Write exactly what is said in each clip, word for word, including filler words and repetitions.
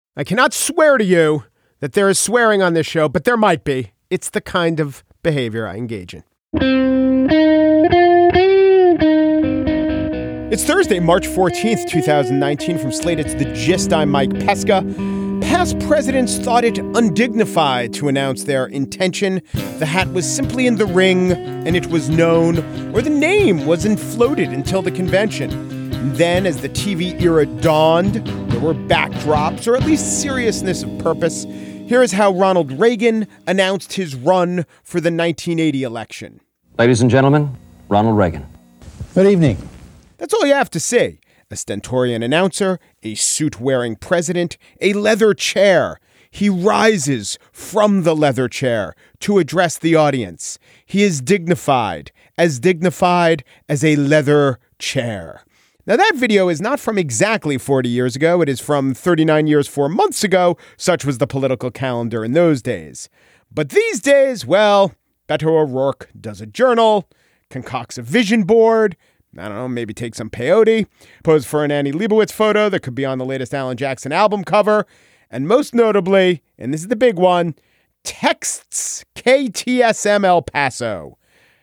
I cannot swear to you that there is swearing on this show, but there might be. It's the kind of behavior I engage in. It's Thursday, March fourteenth, twenty nineteen. From Slate, it's The Gist. I'm Mike Pesca. Past presidents thought it undignified to announce their intention. The hat was simply in the ring, and it was known, or the name wasn't floated until the convention. And then, as the T V era dawned, there were backdrops, or at least seriousness of purpose. Here is how Ronald Reagan announced his run for the nineteen eighty election. Ladies and gentlemen, Ronald Reagan. Good evening. That's all you have to say. A stentorian announcer, a suit-wearing president, a leather chair. He rises from the leather chair to address the audience. He is dignified, as dignified as a leather chair. Now, that video is not from exactly forty years ago. It is from thirty-nine years, four months ago. Such was the political calendar in those days. But these days, well, Beto O'Rourke does a journal, concocts a vision board, I don't know, maybe take some peyote, pose for an Annie Leibovitz photo that could be on the latest Alan Jackson album cover, and most notably, and this is the big one, texts K T S M El Paso.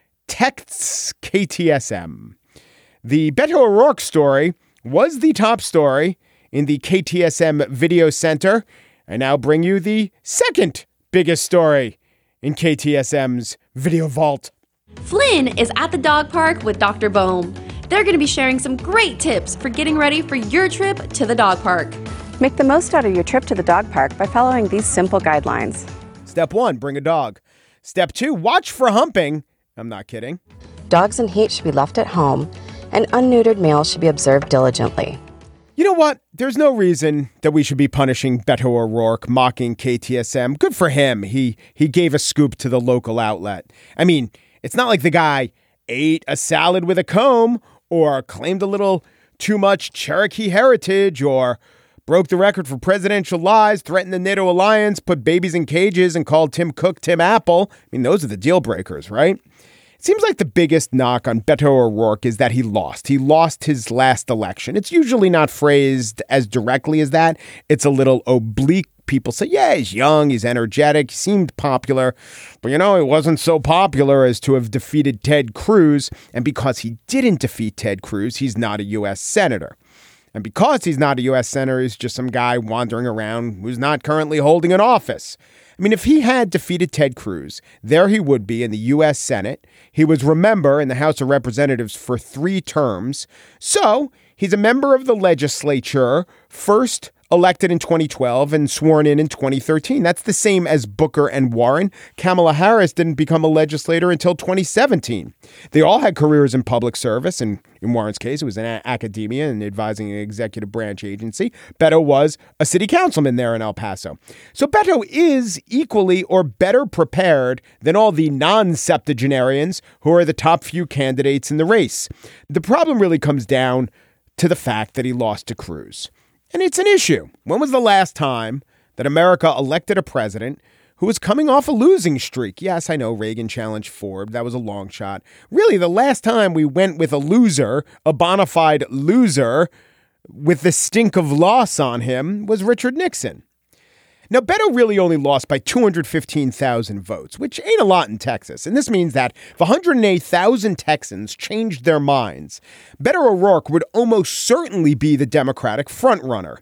Texts K T S M. The Beto O'Rourke story was the top story in the K T S M Video Center. I now bring you the second biggest story in K T S M's Video Vault. Flynn is at the dog park with Doctor Bohm. They're going to be sharing some great tips for getting ready for your trip to the dog park. Make the most out of your trip to the dog park by following these simple guidelines. Step one, bring a dog. Step two, watch for humping. I'm not kidding. Dogs in heat should be left at home, and unneutered males should be observed diligently. You know what? There's no reason that we should be punishing Beto O'Rourke, mocking K T S M. Good for him. He he gave a scoop to the local outlet. I mean, it's not like the guy ate a salad with a comb or claimed a little too much Cherokee heritage or broke the record for presidential lies, threatened the NATO alliance, put babies in cages and called Tim Cook Tim Apple. I mean, those are the deal breakers, right? It seems like the biggest knock on Beto O'Rourke is that he lost. He lost his last election. It's usually not phrased as directly as that. It's a little oblique. People say, yeah, he's young, he's energetic, he seemed popular. But, you know, he wasn't so popular as to have defeated Ted Cruz. And because he didn't defeat Ted Cruz, he's not a U S senator. And because he's not a U S senator, he's just some guy wandering around who's not currently holding an office. I mean, if he had defeated Ted Cruz, there he would be in the U S Senate. He was, remember, in the House of Representatives for three terms. So he's a member of the legislature, first elected in twenty twelve and sworn in in twenty thirteen. That's the same as Booker and Warren. Kamala Harris didn't become a legislator until twenty seventeen. They all had careers in public service, and in Warren's case, it was in academia and advising an executive branch agency. Beto was a city councilman there in El Paso. So Beto is equally or better prepared than all the non-septuagenarians who are the top few candidates in the race. The problem really comes down to the fact that he lost to Cruz. And it's an issue. When was the last time that America elected a president who was coming off a losing streak? Yes, I know Reagan challenged Ford. That was a long shot. Really, the last time we went with a loser, a bona fide loser with the stink of loss on him was Richard Nixon. Now, Beto really only lost by two hundred fifteen thousand votes, which ain't a lot in Texas. And this means that if one hundred eight thousand Texans changed their minds, Beto O'Rourke would almost certainly be the Democratic frontrunner.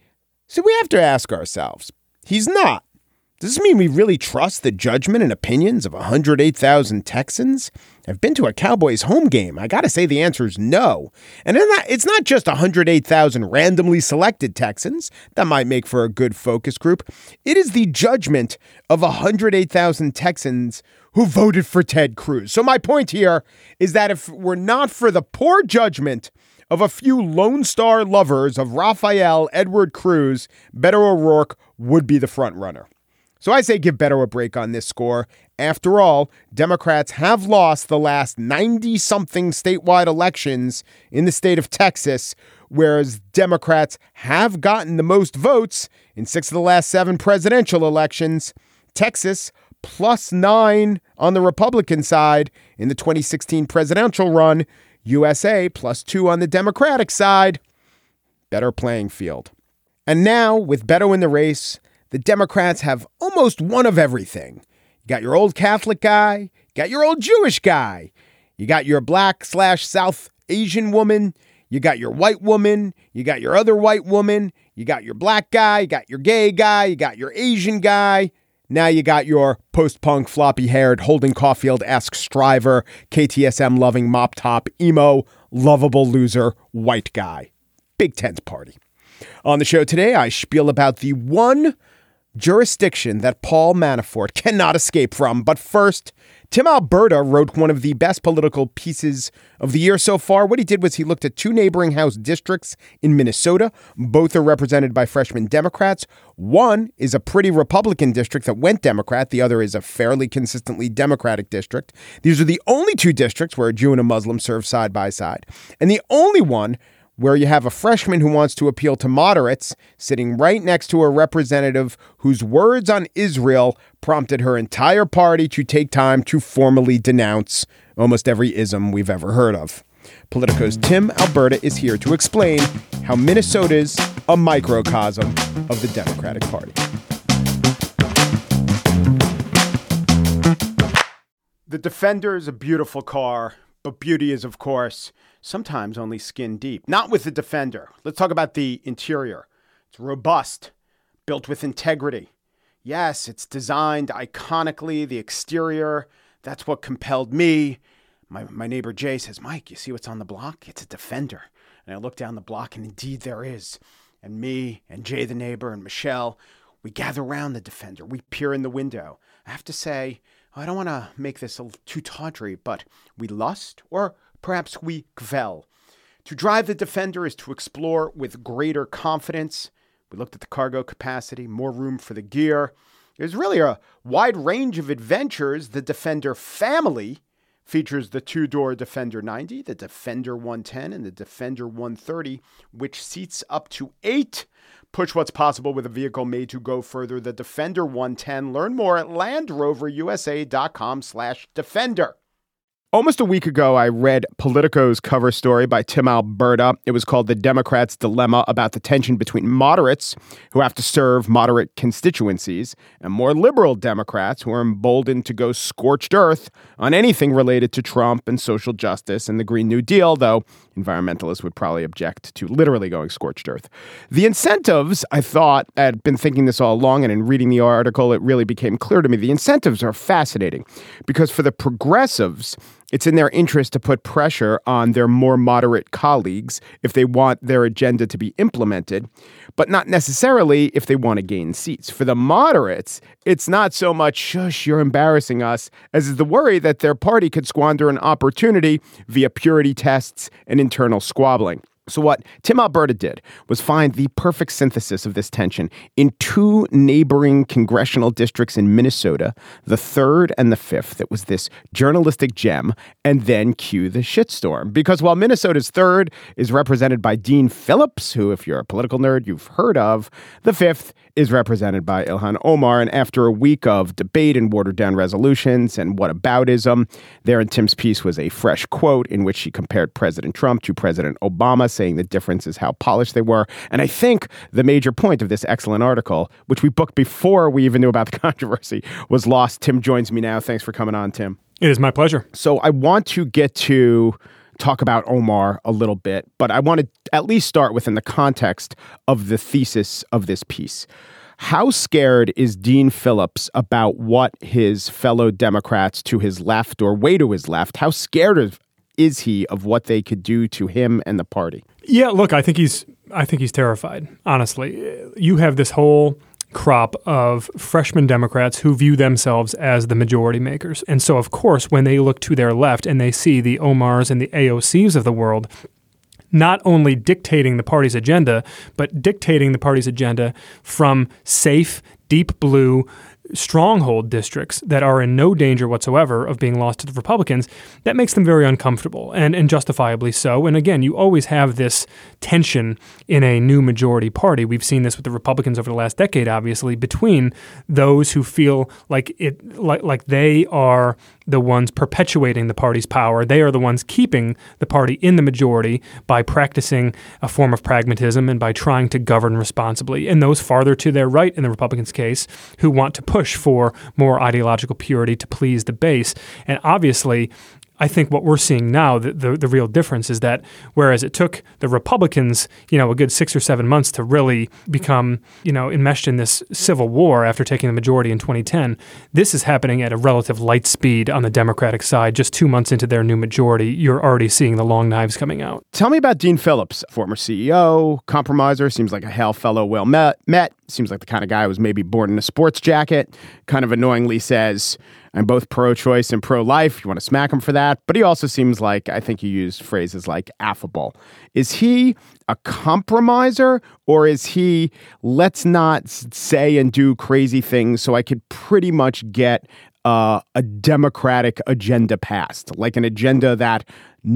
So we have to ask ourselves, he's not. Does this mean we really trust the judgment and opinions of one hundred eight thousand Texans? I've been to a Cowboys home game. I got to say the answer is no. And it's not just one hundred eight thousand randomly selected Texans. That might make for a good focus group. It is the judgment of one hundred eight thousand Texans who voted for Ted Cruz. So my point here is that if we're not for the poor judgment of a few Lone Star lovers of Rafael Edward Cruz, Beto O'Rourke would be the front runner. So I say give Beto a break on this score. After all, Democrats have lost the last ninety-something statewide elections in the state of Texas, whereas Democrats have gotten the most votes in six of the last seven presidential elections. Texas plus nine on the Republican side in the twenty sixteen presidential run. U S A plus two on the Democratic side. Better playing field. And now, with Beto in the race, the Democrats have almost one of everything. You got your old Catholic guy, you got your old Jewish guy, you got your black slash South Asian woman, you got your white woman, you got your other white woman, you got your black guy, you got your gay guy, you got your Asian guy. Now you got your post-punk, floppy-haired, Holden Caulfield-esque striver, K T S M-loving, mop-top, emo, lovable loser, white guy. Big Ten's party. On the show today, I spiel about the one jurisdiction that Paul Manafort cannot escape from. But first, Tim Alberta wrote one of the best political pieces of the year so far. What he did was he looked at two neighboring House districts in Minnesota. Both are represented by freshman Democrats. One is a pretty Republican district that went Democrat. The other is a fairly consistently Democratic district. These are the only two districts where a Jew and a Muslim serve side by side. And the only one where you have a freshman who wants to appeal to moderates sitting right next to a representative whose words on Israel prompted her entire party to take time to formally denounce almost every ism we've ever heard of. Politico's Tim Alberta is here to explain how Minnesota's a microcosm of the Democratic Party. The Defender is a beautiful car, but beauty is, of course, sometimes only skin deep. Not with the Defender. Let's talk about the interior. It's robust, built with integrity. Yes, it's designed iconically. The exterior, that's what compelled me. My, my neighbor Jay says, Mike, you see what's on the block? It's a Defender. And I look down the block, and indeed there is. And me and Jay, the neighbor, and Michelle, we gather around the Defender. We peer in the window. I have to say, I don't want to make this a, too tawdry, but we lust, or perhaps we kvel. To drive the Defender is to explore with greater confidence. We looked at the cargo capacity, more room for the gear. There's really a wide range of adventures. The Defender family features the two-door Defender ninety, the Defender one ten, and the Defender one thirty, which seats up to eight. Push what's possible with a vehicle made to go further. The Defender one ten. Learn more at LandRoverUSA.com slash Defender. Almost a week ago, I read Politico's cover story by Tim Alberta. It was called The Democrats' Dilemma, about the tension between moderates who have to serve moderate constituencies and more liberal Democrats who are emboldened to go scorched earth on anything related to Trump and social justice and the Green New Deal, though environmentalists would probably object to literally going scorched earth. The incentives, I thought, I had been thinking this all along, and in reading the article, it really became clear to me. The incentives are fascinating because for the progressives, it's in their interest to put pressure on their more moderate colleagues if they want their agenda to be implemented, but not necessarily if they want to gain seats. For the moderates, it's not so much, shush, you're embarrassing us, as is the worry that their party could squander an opportunity via purity tests and internal squabbling. So what Tim Alberta did was find the perfect synthesis of this tension in two neighboring congressional districts in Minnesota, the third and the fifth. It was this journalistic gem, and then cue the shitstorm. Because while Minnesota's third is represented by Dean Phillips, who, if you're a political nerd, you've heard of, the fifth is represented by Ilhan Omar. And after a week of debate and watered down resolutions and whataboutism, there in Tim's piece was a fresh quote in which she compared President Trump to President Obama, saying the difference is how polished they were. And I think the major point of this excellent article, which we booked before we even knew about the controversy, was lost. Tim joins me now. Thanks for coming on, Tim. It is my pleasure. So I want to get to talk about Omar a little bit, but I want to at least start within the context of the thesis of this piece. How scared is Dean Phillips about what his fellow Democrats to his left or way to his left, how scared of is he of what they could do to him and the party? Yeah, look, I think he's I think he's terrified, honestly. You have this whole crop of freshman Democrats who view themselves as the majority makers. And so, of course, when they look to their left and they see the Omars and the A O Cs of the world not only dictating the party's agenda, but dictating the party's agenda from safe, deep blue stronghold districts that are in no danger whatsoever of being lost to the Republicans, that makes them very uncomfortable, and, and justifiably so. And again, you always have this tension in a new majority party. We've seen this with the Republicans over the last decade, obviously, between those who feel like it, like, like they are the ones perpetuating the party's power. They are the ones keeping the party in the majority by practicing a form of pragmatism and by trying to govern responsibly. And those farther to their right in the Republicans' case who want to push for more ideological purity to please the base. And obviously, I think what we're seeing now, the, the the real difference is that whereas it took the Republicans, you know, a good six or seven months to really become, you know, enmeshed in this civil war after taking the majority in twenty ten, this is happening at a relative light speed on the Democratic side. Just two months into their new majority, you're already seeing the long knives coming out. Tell me about Dean Phillips, former C E O, compromiser, seems like a hail fellow, well met, met, seems like the kind of guy who was maybe born in a sports jacket, kind of annoyingly says, I'm both pro-choice and pro-life. You want to smack him for that. But he also seems like, I think you used phrases like affable. Is he a compromiser or is he, let's not say and do crazy things so I could pretty much get uh, a Democratic agenda passed, like an agenda that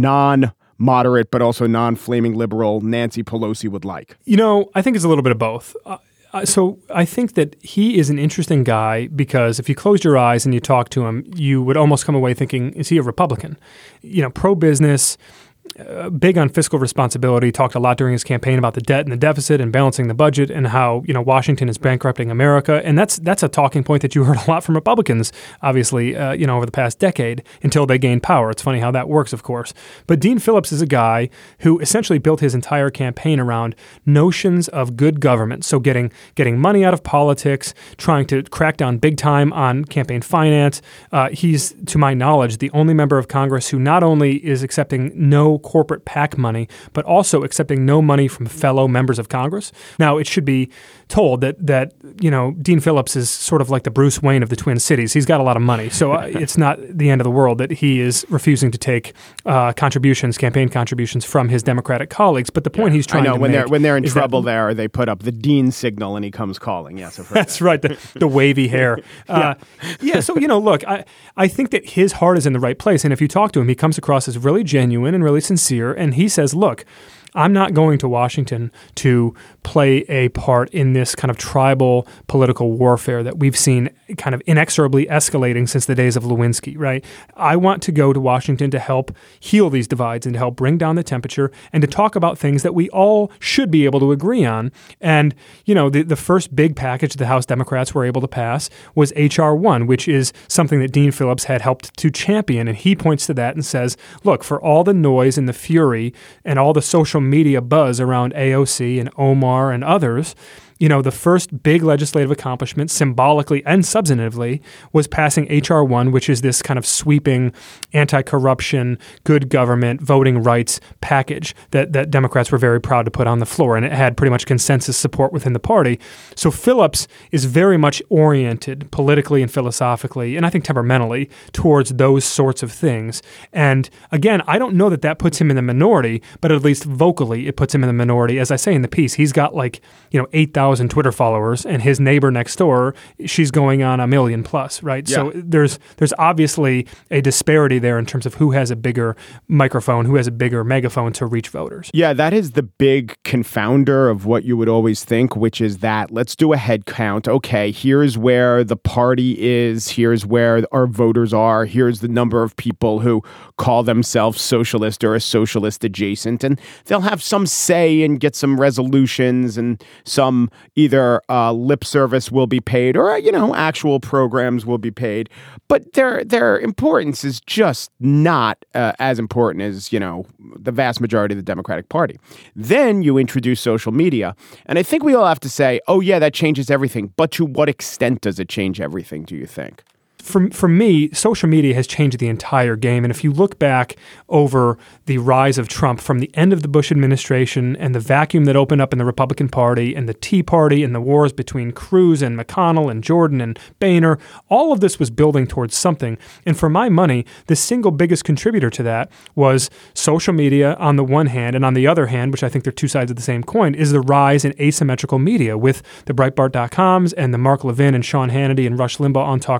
non-moderate but also non-flaming liberal Nancy Pelosi would like? You know, I think it's a little bit of both. Uh, Uh, so I think that he is an interesting guy because if you closed your eyes and you talk to him, you would almost come away thinking, is he a Republican? You know, pro-business, uh, big on fiscal responsibility, talked a lot during his campaign about the debt and the deficit and balancing the budget and how, you know, Washington is bankrupting America. And that's that's a talking point that you heard a lot from Republicans, obviously, uh, you know, over the past decade until they gained power. It's funny how that works, of course. But Dean Phillips is a guy who essentially built his entire campaign around notions of good government. So getting getting money out of politics, trying to crack down big time on campaign finance. Uh, he's, to my knowledge, the only member of Congress who not only is accepting no corporate PAC money, but also accepting no money from fellow members of Congress. Now, it should be told that, that you know, Dean Phillips is sort of like the Bruce Wayne of the Twin Cities. He's got a lot of money. So uh, it's not the end of the world that he is refusing to take uh, contributions, campaign contributions from his Democratic colleagues. But the point yeah, he's trying I know, to when make they're when they're in trouble that, there, they put up the Dean signal and he comes calling. Yes, I've heard that's that. right. The, the wavy hair. Uh, yeah. yeah. So, you know, look, I, I think that his heart is in the right place. And if you talk to him, he comes across as really genuine and really sincere. And he says, look, I'm not going to Washington to play a part in this kind of tribal political warfare that we've seen kind of inexorably escalating since the days of Lewinsky, right? I want to go to Washington to help heal these divides and to help bring down the temperature and to talk about things that we all should be able to agree on. And, you know, the, the first big package the House Democrats were able to pass was H R one, which is something that Dean Phillips had helped to champion. And he points to that and says, look, for all the noise and the fury and all the social media buzz around A O C and Omar and others, you know, the first big legislative accomplishment, symbolically and substantively, was passing H R one, which is this kind of sweeping anti-corruption, good government, voting rights package that, that Democrats were very proud to put on the floor. And it had pretty much consensus support within the party. So Phillips is very much oriented politically and philosophically, and I think temperamentally, towards those sorts of things. And again, I don't know that that puts him in the minority, but at least vocally it puts him in the minority. As I say in the piece, he's got like, you know, eight thousand Twitter followers, and his neighbor next door, she's going on a million plus, right? Yeah. So there's there's obviously a disparity there in terms of who has a bigger microphone, who has a bigger megaphone to reach voters. Yeah, that is the big confounder of what you would always think, which is that let's do a head count. Okay, here's where the party is. Here's where our voters are. Here's the number of people who call themselves socialist or a socialist adjacent. And they'll have some say and get some resolutions and some either uh, lip service will be paid or, you know, actual programs will be paid. But their their importance is just not uh, as important as, you know, the vast majority of the Democratic Party. Then you introduce social media. And I think we all have to say, oh, yeah, that changes everything. But to what extent does it change everything, do you think? For, for me, social media has changed the entire game. And if you look back over the rise of Trump from the end of the Bush administration and the vacuum that opened up in the Republican Party and the Tea Party and the wars between Cruz and McConnell and Jordan and Boehner, all of this was building towards something. And for my money, the single biggest contributor to that was social media on the one hand, and on the other hand, which I think they're two sides of the same coin, is the rise in asymmetrical media with the Breitbart dot coms and the Mark Levin and Sean Hannity and Rush Limbaugh on talk radio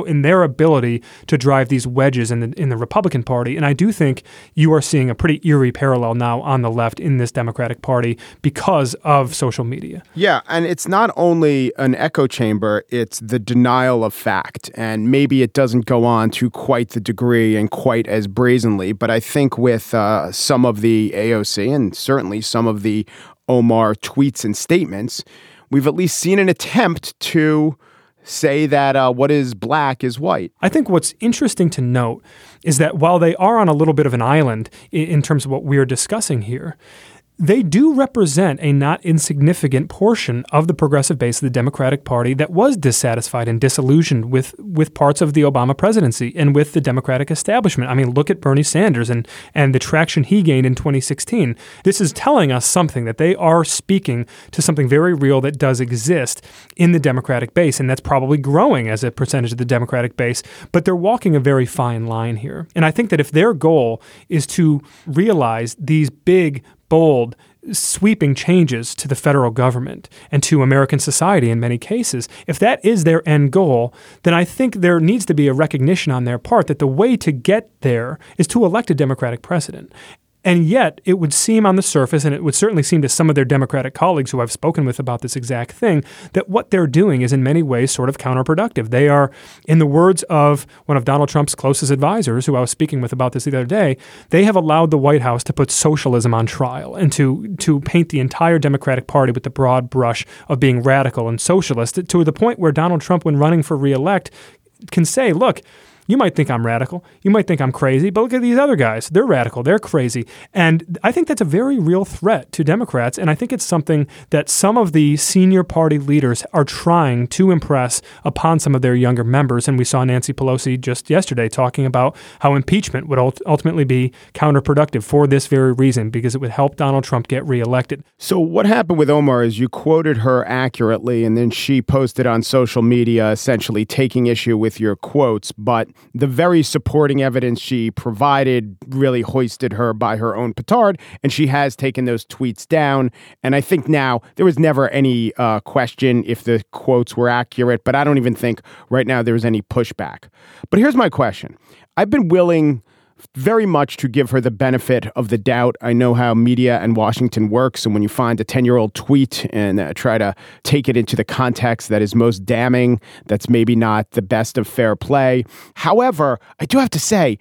show in their ability to drive these wedges in the in the Republican Party. And I do think you are seeing a pretty eerie parallel now on the left in this Democratic Party because of social media. Yeah, and it's not only an echo chamber, it's the denial of fact. And maybe it doesn't go on to quite the degree and quite as brazenly, but I think with uh, some of the A O C and certainly some of the Omar tweets and statements, we've at least seen an attempt to say that uh, what is black is white. I think what's interesting to note is that while they are on a little bit of an island in, in terms of what we're discussing here, they do represent a not insignificant portion of the progressive base of the Democratic Party that was dissatisfied and disillusioned with, with parts of the Obama presidency and with the Democratic establishment. I mean, look at Bernie Sanders and, and the traction he gained in twenty sixteen. This is telling us something, that they are speaking to something very real that does exist in the Democratic base, and that's probably growing as a percentage of the Democratic base, but they're walking a very fine line here. And I think that if their goal is to realize these big, bold, sweeping changes to the federal government and to American society in many cases, if that is their end goal, then I think there needs to be a recognition on their part that the way to get there is to elect a Democratic president. And yet, it would seem on the surface, and it would certainly seem to some of their Democratic colleagues who I've spoken with about this exact thing, that what they're doing is in many ways sort of counterproductive. They are, in the words of one of Donald Trump's closest advisors, who I was speaking with about this the other day, they have allowed the White House to put socialism on trial and to, to paint the entire Democratic Party with the broad brush of being radical and socialist, to the point where Donald Trump, when running for re-elect, can say, look, you might think I'm radical. You might think I'm crazy, but look at these other guys. They're radical. They're crazy. And I think that's a very real threat to Democrats. And I think it's something that some of the senior party leaders are trying to impress upon some of their younger members. And we saw Nancy Pelosi just yesterday talking about how impeachment would ult- ultimately be counterproductive for this very reason, because it would help Donald Trump get reelected. So what happened with Omar is you quoted her accurately, and then she posted on social media essentially taking issue with your quotes, but the very supporting evidence she provided really hoisted her by her own petard, and she has taken those tweets down. And I think now there was never any uh, question if the quotes were accurate, but I don't even think right now there's any pushback. But here's my question. I've been willing very much to give her the benefit of the doubt. I know how media and Washington works. And when you find a ten-year-old tweet and uh, try to take it into the context that is most damning, that's maybe not the best of fair play. However, I do have to say,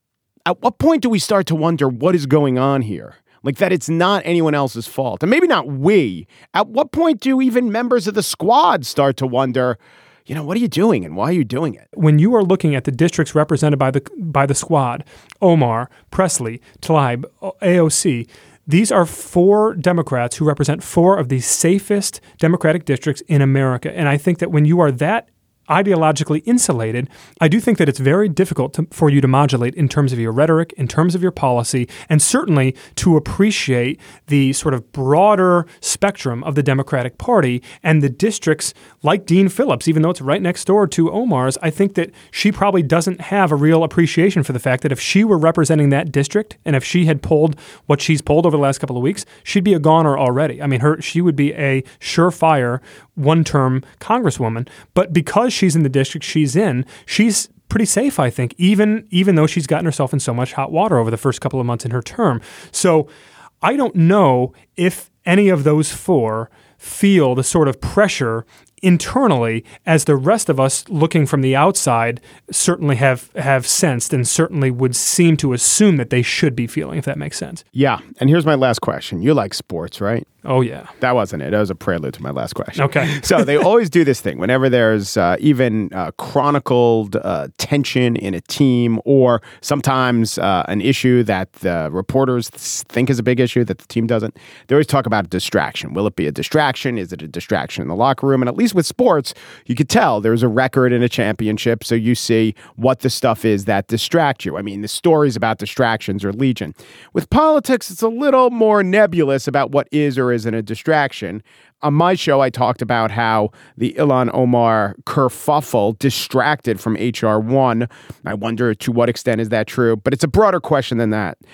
at what point do we start to wonder what is going on here? Like that it's not anyone else's fault. And maybe not we. At what point do even members of the squad start to wonder, you know, what are you doing and why are you doing it? When you are looking at the districts represented by the by the squad, Omar, Presley, Tlaib, A O C, these are four Democrats who represent four of the safest Democratic districts in America. And I think that when you are that ideologically insulated, I do think that it's very difficult to, for you to modulate in terms of your rhetoric, in terms of your policy, and certainly to appreciate the sort of broader spectrum of the Democratic Party and the districts like Dean Phillips, even though it's right next door to Omar's. I think that she probably doesn't have a real appreciation for the fact that if she were representing that district and if she had pulled what she's pulled over the last couple of weeks, she'd be a goner already. I mean, her she would be a surefire one-term congresswoman, but because she's in the district she's in, she's pretty safe, I think, even even though she's gotten herself in so much hot water over the first couple of months in her term. So I don't know if any of those four feel the sort of pressure internally as the rest of us looking from the outside certainly have have sensed and certainly would seem to assume that they should be feeling, if that makes sense. Yeah. And here's my last question. You like sports, right? Oh, yeah. That wasn't it. That was a prelude to my last question. Okay. So they always do this thing whenever there's uh, even uh, chronicled uh, tension in a team, or sometimes uh, an issue that the reporters think is a big issue that the team doesn't. They always talk about distraction. Will it be a distraction? Is it a distraction in the locker room? And at least with sports, you could tell there's a record and a championship. So you see what the stuff is that distract you. I mean, the stories about distractions are legion. With politics, it's a little more nebulous about what is or isn't a distraction. On my show, I talked about how the Ilhan Omar kerfuffle distracted from H R one. I wonder to what extent is that true, but it's a broader question than that.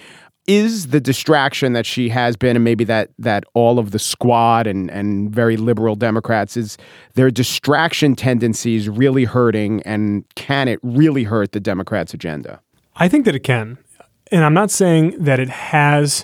is the distraction that she has been, and maybe that that all of the squad and, and very liberal Democrats, is their distraction tendencies really hurting, and can it really hurt the Democrats' agenda? I think that it can. And I'm not saying that it has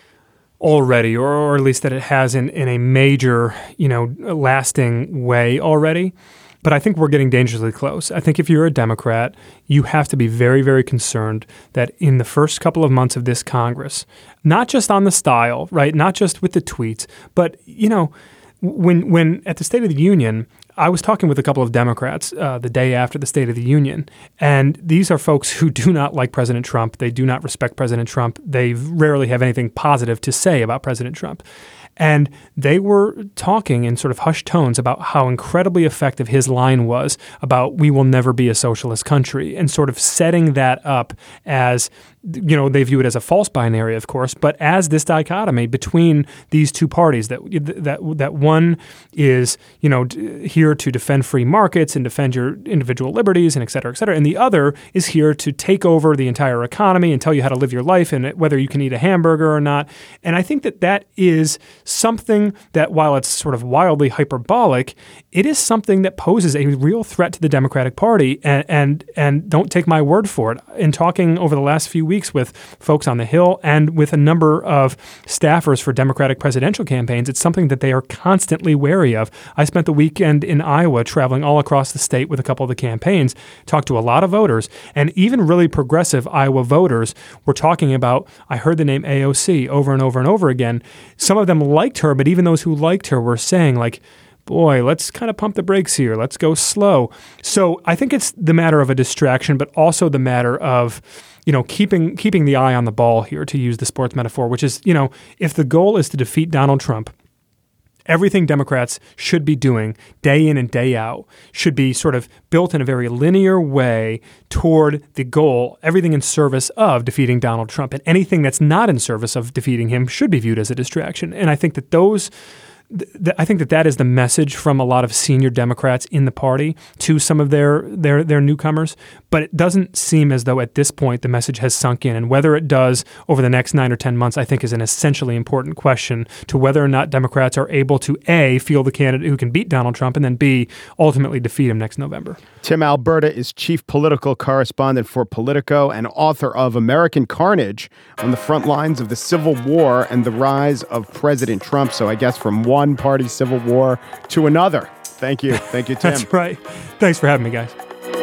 already, or, or at least that it has in, in a major, you know, lasting way already. But I think we're getting dangerously close. I think if you're a Democrat, you have to be very, very concerned that in the first couple of months of this Congress, not just on the style, right, not just with the tweets, but, you know, when when at the State of the Union, I was talking with a couple of Democrats uh, the day after the State of the Union, and these are folks who do not like President Trump. They do not respect President Trump. They rarely have anything positive to say about President Trump. And they were talking in sort of hushed tones about how incredibly effective his line was about we will never be a socialist country, and sort of setting that up as, you know, they view it as a false binary, of course, but as this dichotomy between these two parties, that that that one is, you know, here to defend free markets and defend your individual liberties and et cetera, et cetera, and the other is here to take over the entire economy and tell you how to live your life and whether you can eat a hamburger or not. And I think that that is something that, while it's sort of wildly hyperbolic, it is something that poses a real threat to the Democratic Party. And and and don't take my word for it. In talking over the last few weeks with folks on the Hill and with a number of staffers for Democratic presidential campaigns, it's something that they are constantly wary of. I spent the weekend in Iowa traveling all across the state with a couple of the campaigns, talked to a lot of voters, and even really progressive Iowa voters were talking about, I heard the name A O C over and over and over again. Some of them liked her, but even those who liked her were saying, like, boy, let's kind of pump the brakes here. Let's go slow. So I think it's the matter of a distraction, but also the matter of, you know, keeping keeping the eye on the ball here, to use the sports metaphor, which is, you know, if the goal is to defeat Donald Trump, everything Democrats should be doing day in and day out should be sort of built in a very linear way toward the goal, everything in service of defeating Donald Trump. And anything that's not in service of defeating him should be viewed as a distraction. And I think that those Th- I think that that is the message from a lot of senior Democrats in the party to some of their, their their newcomers. But it doesn't seem as though at this point the message has sunk in. And whether it does over the next nine or ten months, I think, is an essentially important question to whether or not Democrats are able to, A, field the candidate who can beat Donald Trump, and then, B, ultimately defeat him next November. Tim Alberta is chief political correspondent for Politico and author of American Carnage, on the front lines of the Civil War and the rise of President Trump. So I guess from one party civil war to another. Thank you. Thank you, Tim. That's right. Thanks for having me, guys.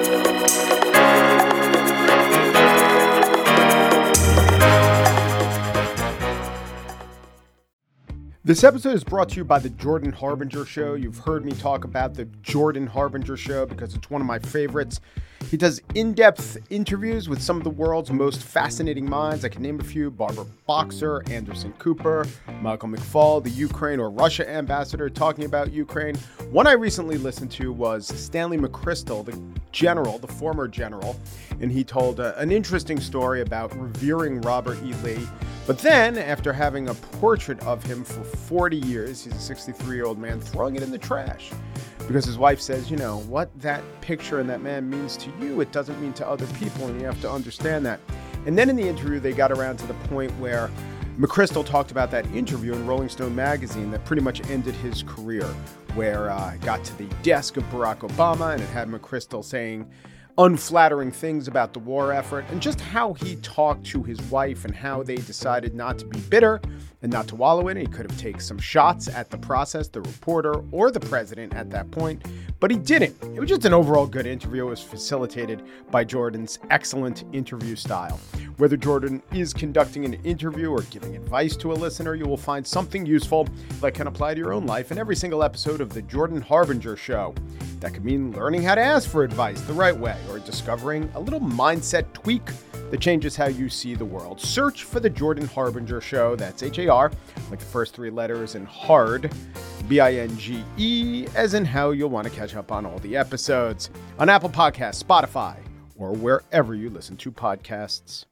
This episode is brought to you by the Jordan Harbinger Show. You've heard me talk about the Jordan Harbinger Show because it's one of my favorites. He does in-depth interviews with some of the world's most fascinating minds. I can name a few: Barbara Boxer, Anderson Cooper, Michael McFaul, the Ukraine or Russia ambassador talking about Ukraine. One I recently listened to was Stanley McChrystal, the general, the former general, and he told uh, an interesting story about revering Robert E. Lee. But then, after having a portrait of him for forty years, he's a sixty-three-year-old man, throwing it in the trash. Because his wife says, you know, what that picture and that man means to you, it doesn't mean to other people, and you have to understand that. And then in the interview, they got around to the point where McChrystal talked about that interview in Rolling Stone magazine that pretty much ended his career, where uh, it got to the desk of Barack Obama, and it had McChrystal saying unflattering things about the war effort, and just how he talked to his wife and how they decided not to be bitter and not to wallow in it. He could have taken some shots at the process, the reporter, or the president at that point, but he didn't. It was just an overall good interview. It was facilitated by Jordan's excellent interview style. Whether Jordan is conducting an interview or giving advice to a listener, you will find something useful that can apply to your own life in every single episode of The Jordan Harbinger Show. That could mean learning how to ask for advice the right way, or discovering a little mindset tweak that changes how you see the world. Search for The Jordan Harbinger Show. That's H A R, like the first three letters, and hard, B I N G E, as in how you'll want to catch up on all the episodes on Apple Podcasts, Spotify, or wherever you listen to podcasts.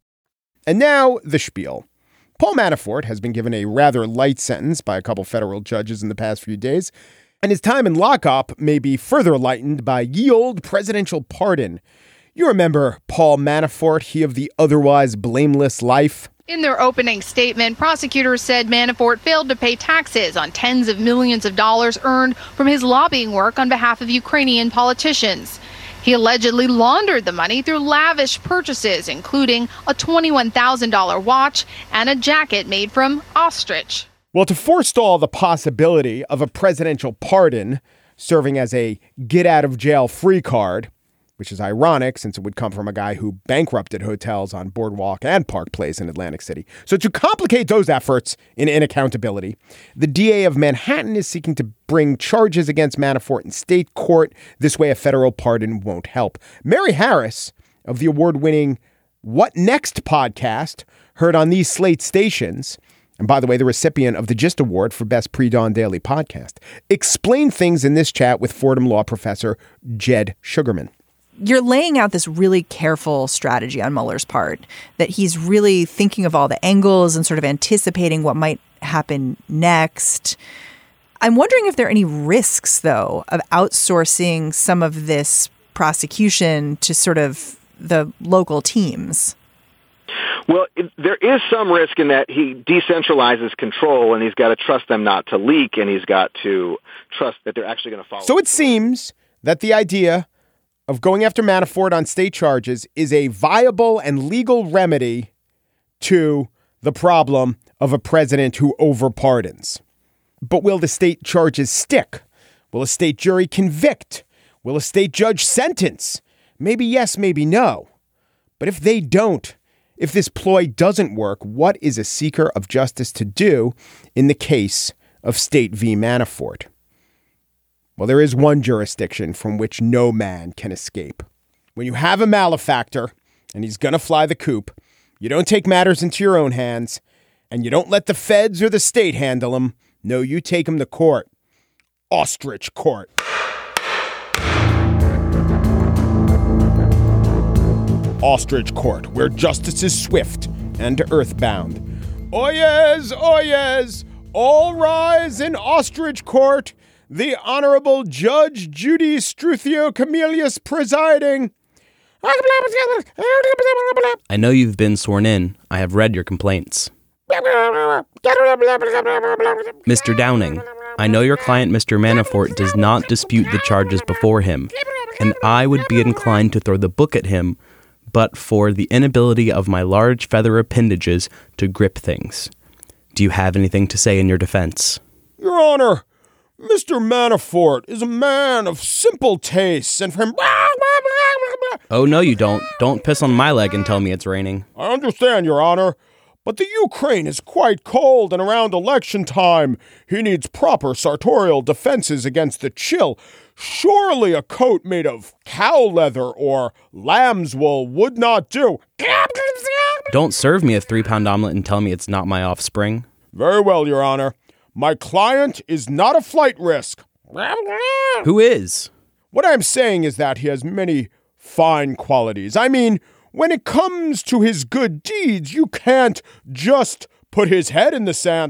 And now, the spiel. Paul Manafort has been given a rather light sentence by a couple federal judges in the past few days, and his time in lockup may be further lightened by ye olde presidential pardon. You remember Paul Manafort, he of the otherwise blameless life? In their opening statement, prosecutors said Manafort failed to pay taxes on tens of millions of dollars earned from his lobbying work on behalf of Ukrainian politicians. He allegedly laundered the money through lavish purchases, including a twenty-one thousand dollars watch and a jacket made from ostrich. Well, to forestall the possibility of a presidential pardon serving as a get-out-of-jail-free card, which is ironic since it would come from a guy who bankrupted hotels on Boardwalk and Park Place in Atlantic City. So to complicate those efforts in inaccountability, the D A of Manhattan is seeking to bring charges against Manafort in state court. This way, a federal pardon won't help. Mary Harris of the award-winning What Next podcast heard on these Slate stations, and by the way, the recipient of the Gist Award for Best Pre-Dawn Daily Podcast, explained things in this chat with Fordham Law professor Jed Sugarman. You're laying out this really careful strategy on Mueller's part, that he's really thinking of all the angles and sort of anticipating what might happen next. I'm wondering if there are any risks, though, of outsourcing some of this prosecution to sort of the local teams. Well, it, there is some risk in that he decentralizes control, and he's got to trust them not to leak, and he's got to trust that they're actually going to follow. So it seems that the idea of going after Manafort on state charges is a viable and legal remedy to the problem of a president who overpardons. But will the state charges stick? Will a state jury convict? Will a state judge sentence? Maybe yes, maybe no. But if they don't, if this ploy doesn't work, what is a seeker of justice to do in the case of State v. Manafort? Well, there is one jurisdiction from which no man can escape. When you have a malefactor and he's going to fly the coop, you don't take matters into your own hands and you don't let the feds or the state handle him. No, you take him to court. Ostrich court. Ostrich court, where justice is swift and earthbound. Oyez, oyez, all rise in ostrich court. The Honorable Judge Judy Struthio Camillus presiding. I know you've been sworn in. I have read your complaints. Mister Downing, I know your client, Mister Manafort, does not dispute the charges before him, and I would be inclined to throw the book at him, but for the inability of my large feather appendages to grip things. Do you have anything to say in your defense? Your Honor, Mister Manafort is a man of simple tastes, and from... Oh, no, you don't. Don't piss on my leg and tell me it's raining. I understand, Your Honor, but the Ukraine is quite cold, and around election time, he needs proper sartorial defenses against the chill. Surely a coat made of cow leather or lamb's wool would not do. Don't serve me a three-pound omelet and tell me it's not my offspring. Very well, Your Honor. My client is not a flight risk. Who is? What I'm saying is that he has many fine qualities. I mean, when it comes to his good deeds, you can't just put his head in the sand.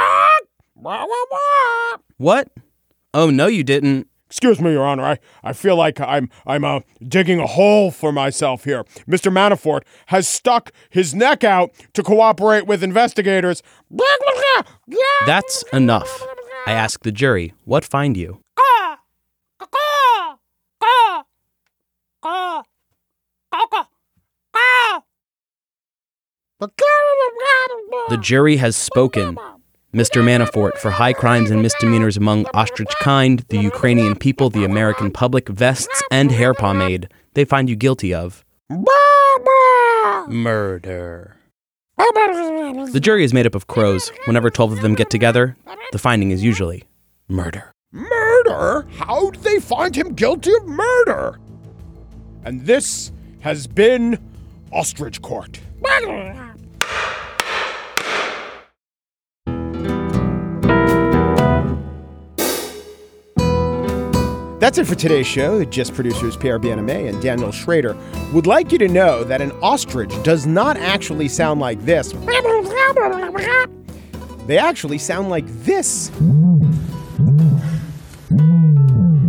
What? Oh, no, you didn't. Excuse me, Your Honor. I, I feel like I'm I'm uh, digging a hole for myself here. Mister Manafort has stuck his neck out to cooperate with investigators. That's enough. I ask the jury, what find you? The jury has spoken. Mister Manafort, for high crimes and misdemeanors among ostrich kind, the Ukrainian people, the American public, vests, and hair pomade, they find you guilty of murder. The jury is made up of crows. Whenever twelve of them get together, the finding is usually murder. Murder? How did they find him guilty of murder? And this has been Ostrich Court. That's it for today's show. The Gist producers Pierre Bien-Aimé and Daniel Schrader would like you to know that an ostrich does not actually sound like this. They actually sound like this.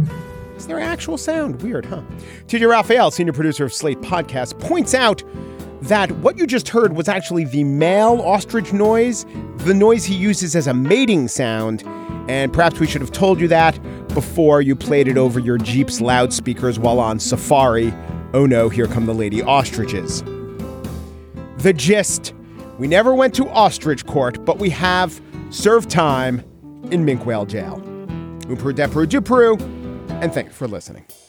Is their actual sound? Weird, huh? T J Raphael, senior producer of Slate Podcast, points out that what you just heard was actually the male ostrich noise, the noise he uses as a mating sound. And perhaps we should have told you that before you played it over your Jeep's loudspeakers while on safari. Oh no, here come the lady ostriches. The gist: we never went to ostrich court, but we have served time in minke whale jail. Oomperu depperu duperu, and thanks for listening.